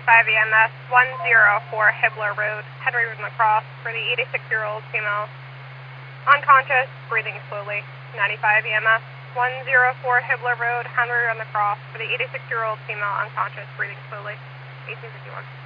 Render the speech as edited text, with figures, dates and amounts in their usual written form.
95 EMS, 104 Hibbler Road, Henry Road Lacrosse, for the 86-year-old female. Unconscious, breathing slowly. 95 EMS, 104 Hibbler Road, Henry Road Lacrosse, for the 86-year-old female, unconscious, breathing slowly. 1851.